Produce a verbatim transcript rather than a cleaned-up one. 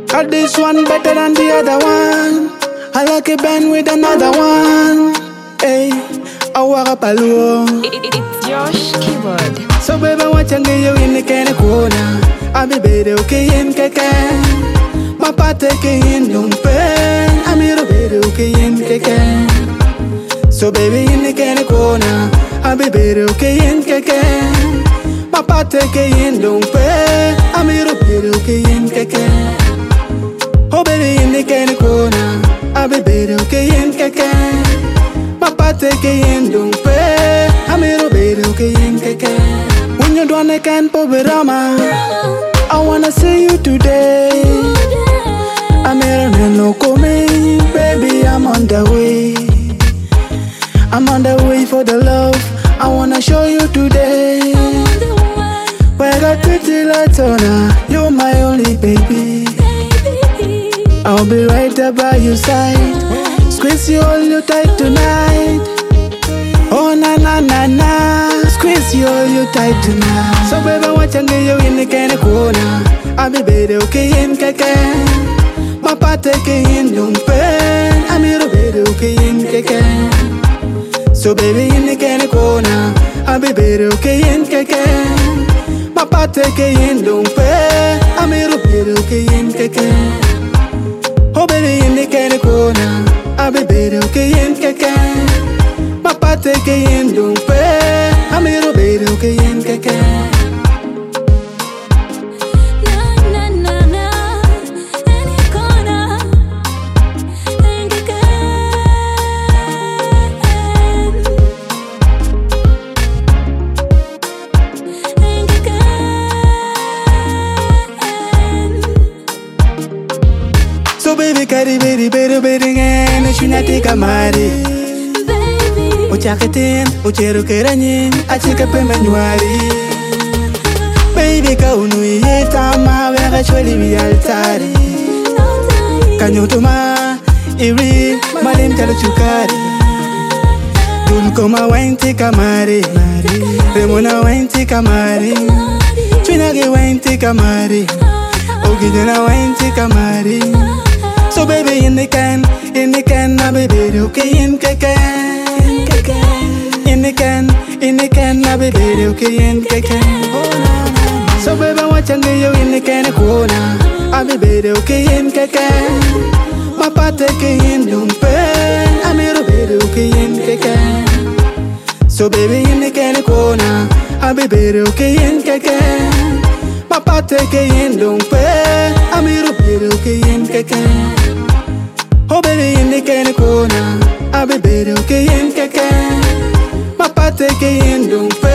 Got this one better than the other one. I like a band with another one. Hey, I walk up a low. It's Josh Keyboard. So baby, what you get you in the can of corner? I be better okay in keke. My party in don't pay. I'm here better okay in keke. So baby in the can of corner, I be better okay in keke. My party in don't pay. I'm here better okay in keke. Oh baby in the can of corner, I be better okay in keke. My party in don't pay. I'm here better okay in keke. When you don't I can't pop it rama. I wanna see you today. I'm here and no coming, baby. I'm on the way. I'm on the way for the love. I wanna show you today. Where I got pretty lights on her, you're my only baby. I'll be right there by your side. Squeeze you all you tight tonight. Oh na na na na. Squeeze you all you tight tonight. So baby, what you get you in the can of corner? I'll be better okay in keke. My party in don't pay. I'm here better okay in keke. So baby in the can of corner, I'll be better okay in keke. My party in don't pay. I'm here better okay in keke. Oh baby in the can of corner, I'll be better okay in keke. My party in don't pay. I'm here better okay in keke. So baby, carry baby, baby, baby, and she not take a marry. Uchakatin, uchero keranyin, achika pemenuari. Baby, kaunu yeta ma wega choli bi altari. Kanyutuma, iri, malim talo chukari. Dul koma wainti kamari, remona wainti kamari. Twinage wainti kamari, ogidena wainti kamari. So baby in the can, in the can, I be better okay in keke. In the can, in the can, I be better okay in keke. So baby, what you get you in the can of corner? I be better okay in keke. My party in don't pay. I'm here better okay in keke. So baby in the can of corner, I be better okay in keke. My party in don't pay. I'm here better okay in keke. Oh baby in the can of corner, I'll be better okay in keke. My party in don't pay.